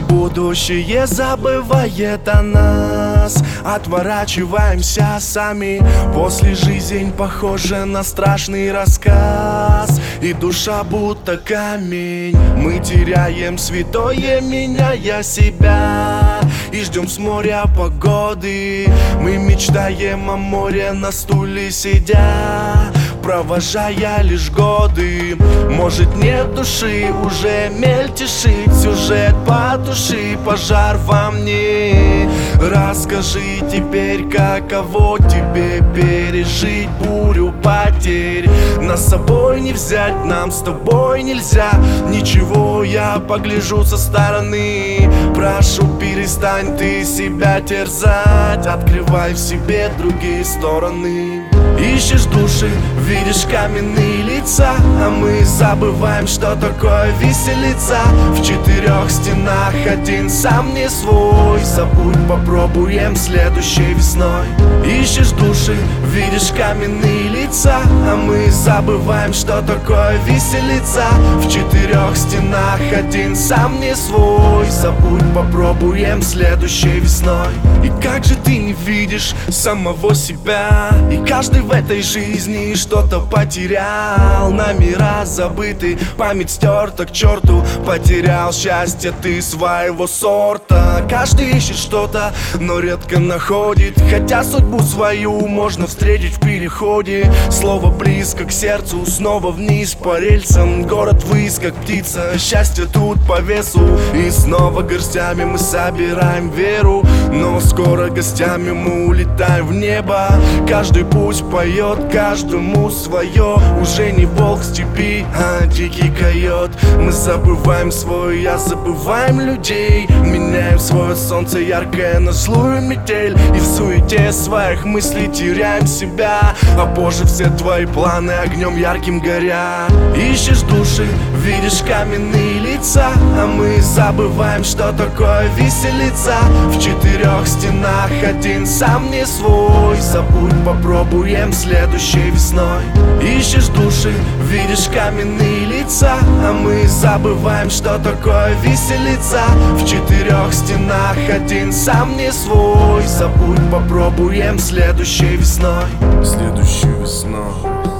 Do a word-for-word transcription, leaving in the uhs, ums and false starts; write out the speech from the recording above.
Будущее забывает о нас, отворачиваемся сами. После жизнь похожа на страшный рассказ, и душа будто камень. Мы теряем святое, меняя себя, и ждем с моря погоды. Мы мечтаем о море на стуле сидя, провожая лишь годы. Может, нет души, уже мельтешит сюжет, потуши пожар во мне. Расскажи теперь, каково тебе пережить бурю потерь. Нас с собой не взять, нам с тобой нельзя. Ничего, я погляжу со стороны. Прошу, перестань ты себя терзать, открывай в себе другие стороны. Ищешь души, видишь каменные лица, а мы забываем, что такое веселиться. В четырех стенах один сам не свой. Забудь, попробуем следующей весной. Ищешь души, видишь каменные лица, а мы забываем, что такое веселиться. В четырех стенах один сам не свой. Забудь, попробуем следующей весной. И как же ты не видишь самого себя? И каждый в этой жизни что-то потерял. Номера забыты, память стерта к черту. Потерял счастье ты своего сорта. Каждый ищет что-то, но редко находит. Хотя судьбу свою можно встретить в переходе. Слово близко к сердцу, снова вниз по рельсам. Город ввысь, как птица, счастье тут по весу. И снова горстями мы собираем веру, но скоро гостями мы улетаем в небо. Каждый путь поет, каждому свое. Уже не волк в степи, а дикий койот. Мы забываем свой я, забываем людей. Меняем свое солнце яркое на злую метель. И в суете своих мыслей теряем себя, а позже все твои планы огнем ярким горят. Ищешь души, видишь каменные лица, а мы забываем, что такое веселиться. В четырех стенах один сам не свой. Забудь, попробуем следующей весной. Ищешь души, видишь каменные лица, а мы забываем, что такое веселиться. В четырех стенах один сам не свой. Забудь, попробуем следующей весной. Следующей весной.